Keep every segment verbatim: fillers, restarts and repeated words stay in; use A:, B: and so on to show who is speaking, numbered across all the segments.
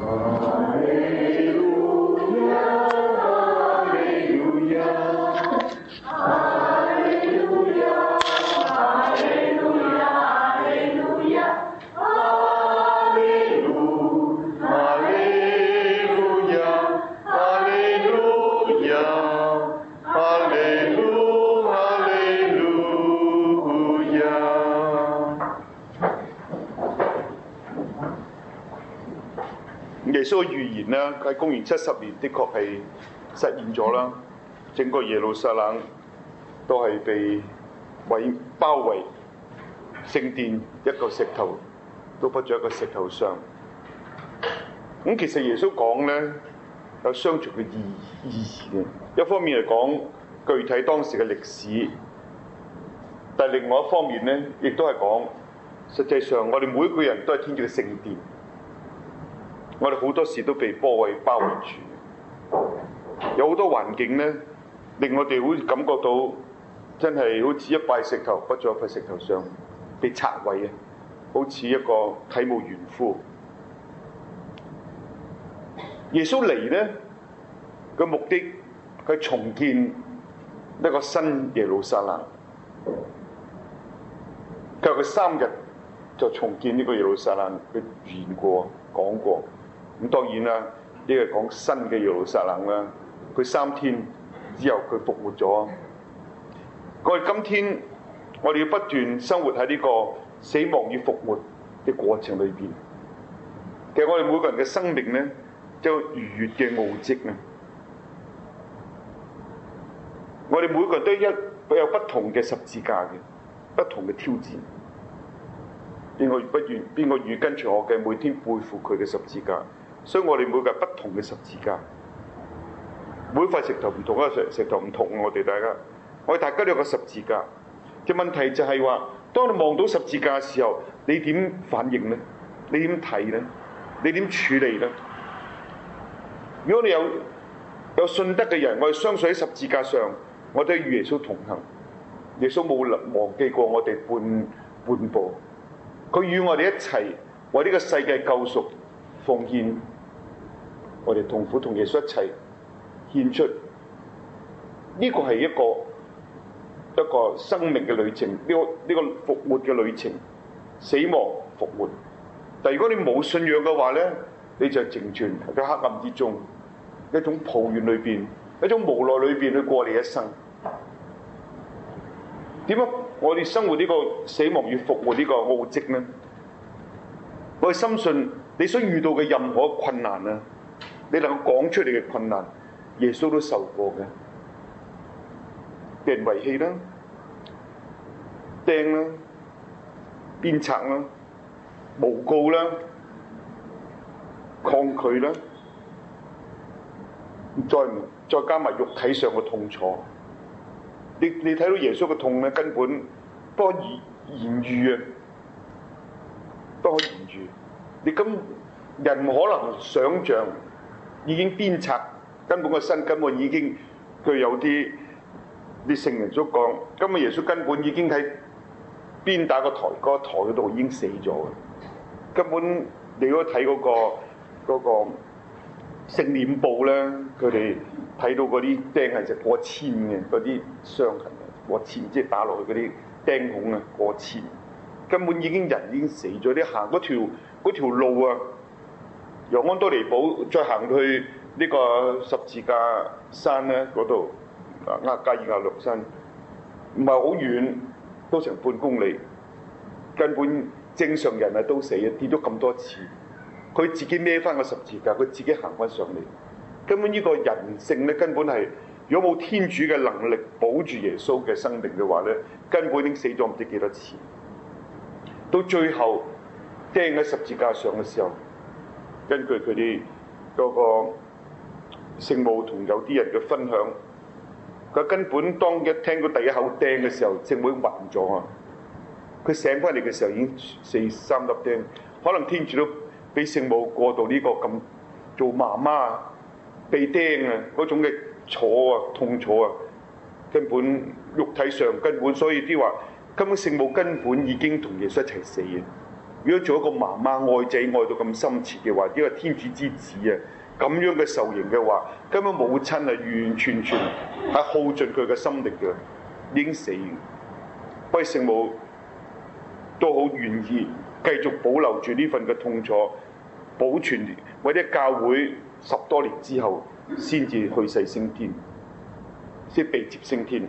A: 耶穌嘅預言咧，喺公元七十年的確係實現咗啦。整個耶路撒冷都係被圍包圍，聖殿一個石頭都不在一個石頭上。咁其實耶穌講咧有雙重嘅意意義嘅，一方面係講具體當時嘅歷史，但係另外一方面咧，亦都係講實際上我哋每一個人都係天主嘅聖殿。我哋好多時都被包圍包圍住，有好多環境咧，令我哋會感覺到真係好似一塊石頭不在一塊石頭上，被拆毀啊！好似一個體無完膚。耶穌嚟咧嘅目的，佢重建一個新耶路撒冷。佢話佢三日就重建呢個耶路撒冷，佢預言過講過。咁當然啦，呢個講新嘅耶路撒冷啦。佢三天之後佢復活咗。我哋今天我哋要不斷生活喺呢個死亡與復活嘅過程裏邊。其實我哋每個人嘅生命咧，就有逾越嘅奧蹟啊！我哋每個人都一有不同嘅十字架嘅，不同嘅挑戰。邊個不願邊個願跟隨我嘅，每天背負佢嘅十字架。所以我哋每個人不同嘅十字架，每塊石頭唔同，一個石石頭唔同。我哋大家，我哋大家都有個十字架。嘅問題就係話，當你望到十字架嘅時候，你點反應呢？你點睇呢？你點處理呢？如果你有有信德嘅人，我哋相信喺十字架上，我哋與耶穌同行。耶穌冇忘記過我哋半半步，佢與我哋一齊為呢個世界救贖奉獻。我哋痛苦同耶穌一齊獻出，呢個係一個一個生命嘅旅程，呢個呢個復活嘅旅程，死亡復活。但如果你冇信仰嘅話咧，你就靜存喺黑暗之中，一種抱怨裏邊，一種無奈裏邊去過你一生。點解我哋生活呢個死亡與復活呢個奧蹟呢？我哋深信你所遇到嘅任何困難啊，你能夠講出嚟嘅困難，耶穌都受過嘅，被人遺棄啦、釘啦、鞭策啦、誣告啦、抗拒啦，再唔再加埋肉體上嘅痛楚。你你睇到耶穌嘅痛咧，根本不可以言喻啊，不可言喻。你咁人唔可能想像，已經鞭策，根本個身根本已經佢有啲啲聖人所講，根本耶穌根本已經喺鞭打個台嗰、嗰個台嗰度已經死咗嘅。根本你如果睇嗰個嗰、嗰個聖殮簿咧，佢哋睇到嗰啲釘係就過千嘅，嗰啲傷痕過千，即係打落去嗰啲釘孔啊過千，根本已經人已經死咗。你行嗰條嗰條路啊，由安多尼堡再行去呢個十字架山咧嗰度，啊加爾亞略山，唔係好遠，都成半公里。根本正常人啊都死啊，跌咗咁多次，佢自己孭翻個十字架，佢自己行翻上嚟。根本呢個人性咧，根本係如果冇天主嘅能力保住耶穌嘅生命嘅話咧，根本已經死咗唔知幾多次。到最後釘喺十字架上嘅時候，根據佢哋嗰個聖母同有啲人嘅分享，佢根本當一聽到第一口釘嘅時候，聖母已經暈咗啊！佢醒翻嚟嘅時候已經四三粒釘，可能天主都俾聖母過到呢個咁做媽媽被釘啊嗰種嘅楚啊痛楚啊，根本肉體上根本，所以啲話根本聖母根本已經同耶穌一齊死嘅。 如果做一個媽媽愛仔愛到咁深切嘅話，呢個天主之子啊，咁樣嘅受刑嘅話，根本母親係完完全全係耗盡佢嘅心力嘅，已經死。不過聖母都好願意繼續保留住呢份嘅痛楚，保存或者教會十多年之後先至去世升天，先被接升天。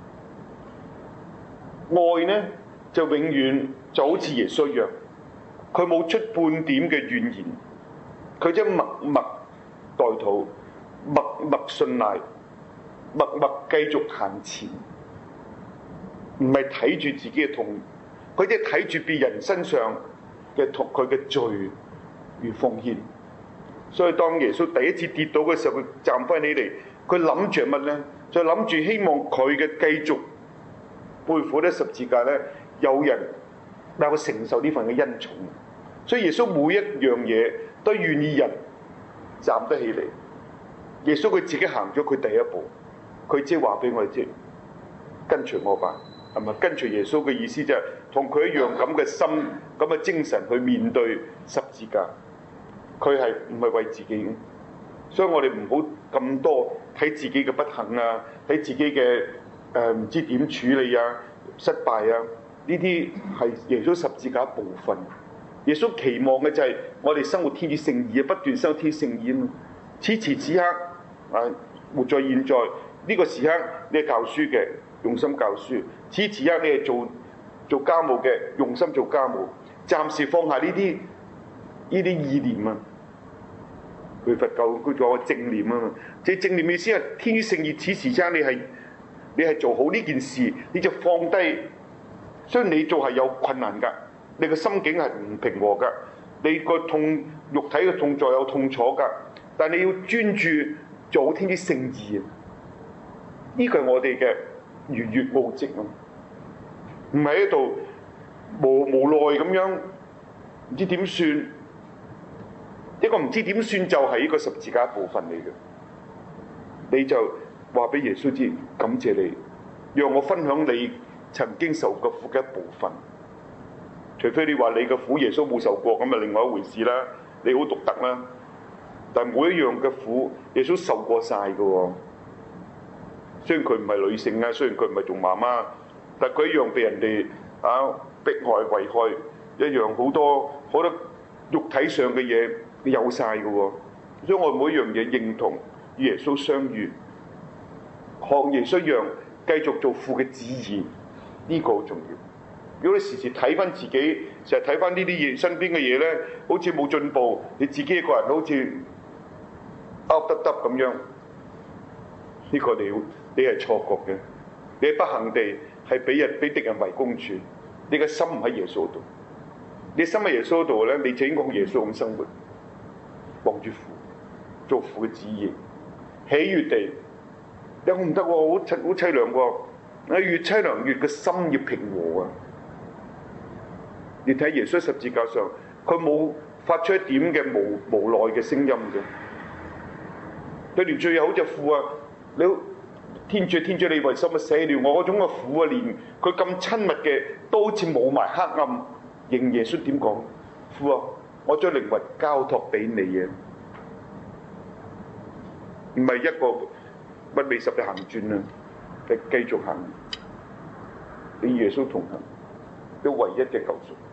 A: 愛呢就永遠就好似耶穌一樣，佢冇出半點嘅怨言，佢即係默默代禱，默默信賴，默默繼續行前，唔係睇住自己嘅痛，佢即係睇住別人身上嘅痛，佢嘅罪與奉獻。所以當耶穌第一次跌倒嘅時候，佢站翻起嚟，佢諗住乜呢？就諗住希望佢嘅繼續背負呢十字架呢，有人能夠承受呢份嘅恩寵。所以耶穌每一樣嘢都願意人站得起嚟。耶穌佢自己行咗佢第一步，佢即係話俾我哋知，跟隨我吧，係咪？跟隨耶穌嘅意思就係同佢一樣咁嘅心、咁嘅精神去面對十字架。佢係唔係為自己嘅？所以我哋唔好咁多睇自己嘅不幸啊，睇自己嘅誒唔知點處理啊、失敗啊，呢啲係耶穌十字架一部分。耶穌期望嘅就係我哋生活天主聖意啊，不斷生活天主聖意啊嘛。此時此刻啊，活在現在呢、這個時刻，你係教書嘅，用心教書；此時此刻你係做做家務嘅，用心做家務。暫時放下呢啲呢啲意念啊。佢佛教佢講個正念啊嘛，即係正念意思係天主聖意。此時此刻你係你係做好呢件事，你就放低。雖然你做係有困難㗎，你個心境係唔平和㗎，你個痛肉體嘅痛在有痛楚㗎，但係你要專注做好天主聖意啊！呢個係我哋嘅逾越奧蹟啊，唔係喺度無無奈咁樣唔知點算。一個唔知點算就係呢個十字架一部分嚟嘅，你就話俾耶穌知，感謝你，讓我分享你曾經受過苦嘅一部分。除非你話你嘅苦耶穌冇受過，咁啊另外一回事啦，你好獨特啦。但係每一樣嘅苦，耶穌受過晒㗎喎。雖然佢唔係女性啊，雖然佢唔係做媽媽，但係佢一樣被人哋啊迫害、危害，一樣好多好多肉體上嘅嘢。有晒嘅喎，所以我每一樣嘢認同與耶穌相遇，學耶穌一樣繼續做父嘅旨意，呢、這個好重要。如果你時時睇翻自己，成日睇翻呢啲嘢身邊嘅嘢咧，好似冇進步，你自己一個人好似凹得得咁樣，呢、這個你你係錯覺嘅，你係不幸地係俾人俾敵人圍攻住，你嘅心唔喺耶穌度，你心喺耶穌度咧，你就應該好耶穌咁生活。望住父，做父嘅旨意，喜悅地，有唔得喎，好凄好凄涼喎，你越凄涼越個心越平和啊！你睇耶穌十字架上，佢冇發出一點嘅無無奈嘅聲音嘅，佢連最後好似父啊，你天主天主你為什麼捨了我嗰種嘅苦啊，連佢咁親密嘅都好似冇埋黑暗，認耶穌點講？父啊！我將靈魂交託俾你嘅，唔係一個不未十嘅行轉啊，係繼續行，與耶穌同行，都唯一嘅救贖。